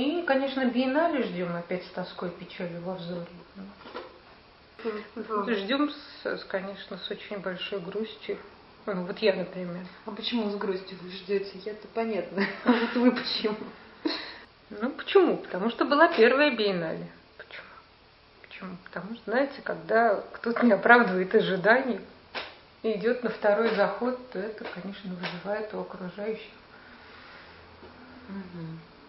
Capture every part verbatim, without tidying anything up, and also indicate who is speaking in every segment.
Speaker 1: и, конечно, биеннале ждем опять с тоской, печалью во взоре. Ждем, с, конечно, с очень большой грустью. Ну, вот я, например.
Speaker 2: А почему с грустью вы ждете? Я-то понятно. А вот вы почему?
Speaker 1: Ну, почему? Потому что была первая биеннале. Почему? Почему? Потому что, знаете, когда кто-то не оправдывает ожиданий и идет на второй заход, то это, конечно, вызывает у окружающих.
Speaker 2: Угу.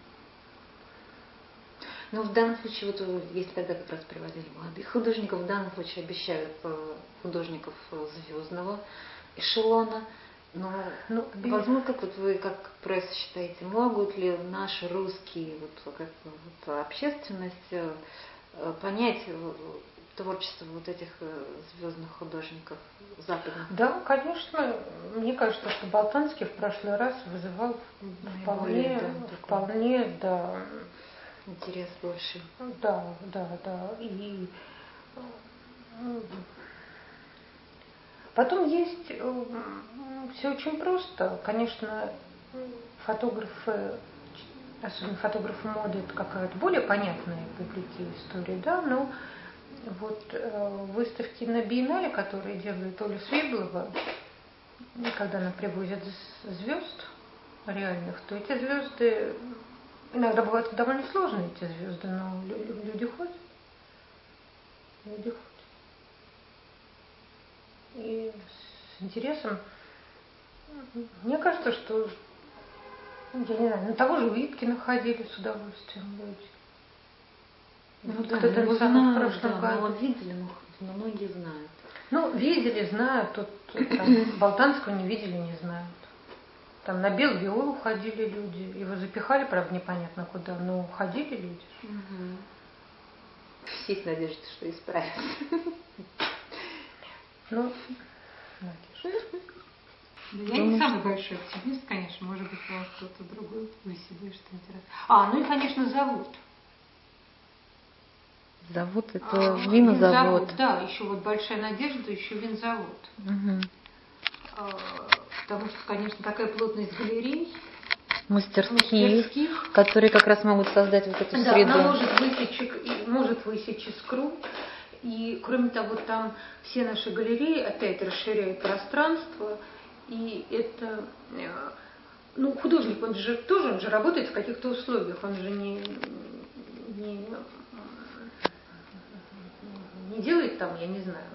Speaker 2: Ну, в данном случае, вот если тогда как раз приводили молодых художников, в данном случае обещают художников звездного эшелона. Но, ну, возможно, как вот вы, как пресса считаете, могут ли наши русские вот, как, вот, общественность понять творчество вот этих звездных художников западных?
Speaker 1: Да, конечно. Мне кажется, что Болтанский в прошлый раз вызывал вполне, да, вполне, да,
Speaker 2: интерес больше.
Speaker 1: Да, да, да. И потом есть все очень просто. Конечно, фотографы, особенно фотографы моды, это какая-то более понятная публике история, да, но вот выставки на биеннале, которые делает Оля Свеблова, когда она привозит звезд реальных, то эти звезды иногда бывают довольно сложные, эти звезды, но люди ходят. Люди ходят. И с интересом. Мне кажется, что, я не знаю, на того же Уиткина ходили с удовольствием люди.
Speaker 2: Ну
Speaker 1: вот
Speaker 2: да,
Speaker 1: это
Speaker 2: его
Speaker 1: самое в
Speaker 2: знают,
Speaker 1: прошлом
Speaker 2: да,
Speaker 1: году.
Speaker 2: но видели, но многие знают.
Speaker 1: Ну, видели, знают, тут там, Болтанского не видели, не знают. Там на Белвиолу ходили люди, его запихали, правда, непонятно куда, но ходили люди.
Speaker 2: Угу. Есть надежда, что исправят.
Speaker 1: Ну, надежда.
Speaker 3: Я не самый большой оптимист, конечно, может быть, у вас кто-то другой, вы себе что интересно. А, ну и, конечно, завод.
Speaker 2: Завод это
Speaker 3: а,
Speaker 2: винозавод.
Speaker 3: винзавод. Да, еще вот большая надежда, еще винзавод.
Speaker 2: Угу.
Speaker 3: А, потому что, конечно, такая плотность галерей.
Speaker 2: Мастерских,
Speaker 3: мастерских,
Speaker 2: которые как раз могут создать вот эту
Speaker 1: да,
Speaker 2: среду.
Speaker 1: Она может высечь, может высечь искру. И, кроме того, там все наши галереи опять расширяют пространство. И это, ну, художник, он же тоже, он же работает в каких-то условиях, он же не, не, не делает там, я не знаю.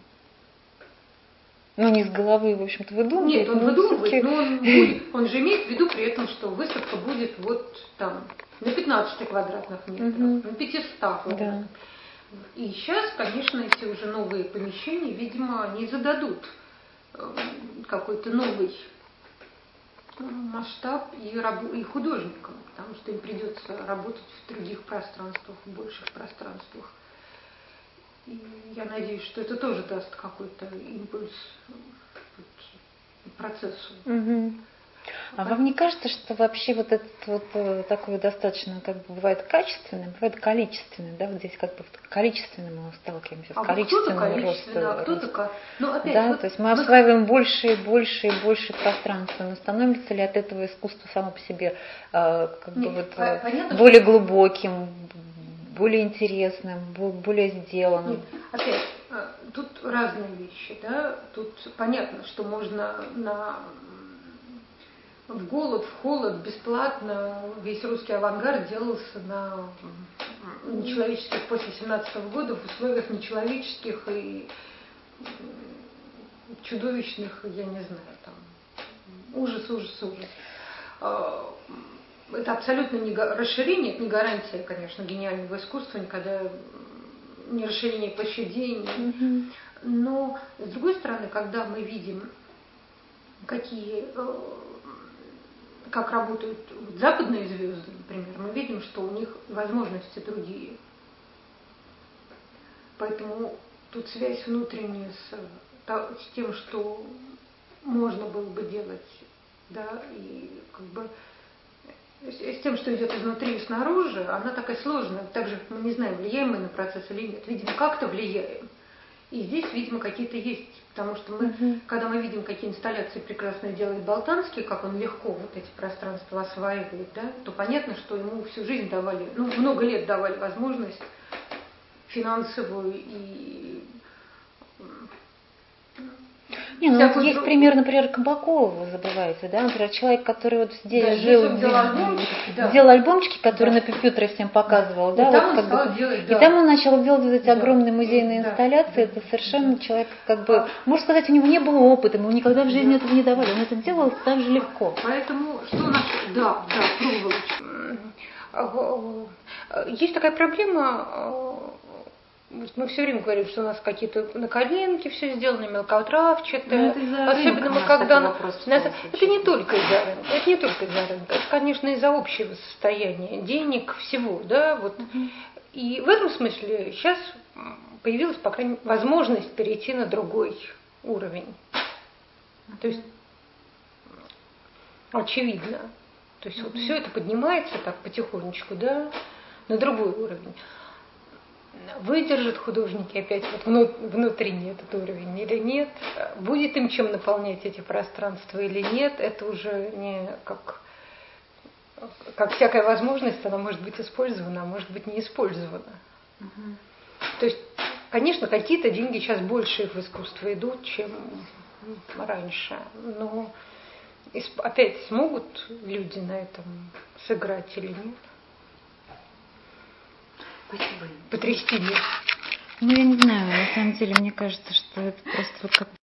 Speaker 2: Ну, не с головы, в общем-то, выдумывает.
Speaker 1: Нет, он выдумывает, но он, будет, он же имеет в виду при этом, что выставка будет вот там на пятнадцати квадратных метрах, угу. на пятистах квадратных. Да. И сейчас, конечно, эти уже новые помещения, видимо, не зададут какой-то новый масштаб и, раб- и художникам, потому что им придется работать в других пространствах, в больших пространствах. И я надеюсь, что это тоже даст какой-то импульс процессу.
Speaker 2: Угу. А вам не кажется, что вообще вот этот вот такой достаточно, как бы, бывает качественный, бывает количественный, да, вот здесь как бы количественно мы сталкиваемся,
Speaker 1: а
Speaker 2: с количественным
Speaker 1: ростом. А кто-то как?
Speaker 2: Ну, опять, да, вот то есть мы, мы осваиваем больше и больше и больше пространства, но становится ли от этого искусство само по себе как Нет, бы вот понятно, более что... глубоким, более интересным, более сделанным?
Speaker 1: Нет, опять, тут разные вещи, да, тут понятно, что можно на... В голод, в холод, бесплатно весь русский авангард делался на нечеловеческих после семнадцатого года в условиях нечеловеческих и чудовищных, я не знаю, там, ужас, ужас, ужас. Это абсолютно не расширение, это не гарантия, конечно, гениального искусства, никогда не расширение площадей, не... но с другой стороны, когда мы видим, какие... как работают западные звезды, например, мы видим, что у них возможности другие. Поэтому тут связь внутренняя с, с тем, что можно было бы делать, да, и как бы с тем, что идет изнутри и снаружи, она такая сложная. Так же, мы не знаем, влияем мы на процесс или нет. Видимо, как-то влияем. И здесь, видимо, какие-то есть. Потому что мы,
Speaker 2: Угу.
Speaker 1: когда мы видим, какие инсталляции прекрасно делает Болтанский, как он легко вот эти пространства осваивает, да, то понятно, что ему всю жизнь давали, ну, много лет давали возможность финансовую и...
Speaker 2: Не, ну вот есть
Speaker 1: друг...
Speaker 2: пример, например, Кабакова, вы забываете, да? Например, человек, который вот здесь
Speaker 1: да,
Speaker 2: жил,
Speaker 1: здесь делал альбомчики, да.
Speaker 2: делал альбомчики, которые
Speaker 1: да.
Speaker 2: на компьютере всем показывал,
Speaker 1: и
Speaker 2: да?
Speaker 1: Там
Speaker 2: вот,
Speaker 1: он
Speaker 2: как
Speaker 1: стал
Speaker 2: бы,
Speaker 1: делать,
Speaker 2: и
Speaker 1: да.
Speaker 2: там он начал делать вот эти
Speaker 1: да.
Speaker 2: огромные музейные
Speaker 1: да.
Speaker 2: инсталляции.
Speaker 1: Да.
Speaker 2: Это совершенно
Speaker 1: да.
Speaker 2: человек, как бы, можно сказать, у него не было опыта, ему никогда в жизни да. этого не давали. Он это делал так же легко.
Speaker 1: Поэтому, что у нас... Да, да, пробовала. Есть такая проблема... Мы все время говорим, что у нас какие-то на коленке все сделано, мелкотравчатое. Особенно мы когда... Нас... Это не только из-за рынка, это не только из-за рынка, это, конечно, из-за общего состояния денег, всего, да, вот. Uh-huh. И в этом смысле сейчас появилась, по крайней мере, возможность перейти на другой уровень. Uh-huh. То есть, очевидно. То есть, uh-huh. вот все это поднимается так потихонечку, да, на другой уровень. Выдержат художники опять вот внутренний этот уровень или нет, будет им чем наполнять эти пространства или нет, это уже не как, как всякая возможность, она может быть использована, а может быть не использована. Угу. То есть, конечно, какие-то деньги сейчас больше в искусство идут, чем раньше, но опять смогут люди на этом сыграть или нет?
Speaker 2: Спасибо.
Speaker 1: Потрясти мир.
Speaker 2: Ну, я не знаю, на самом деле, мне кажется, что это просто вот как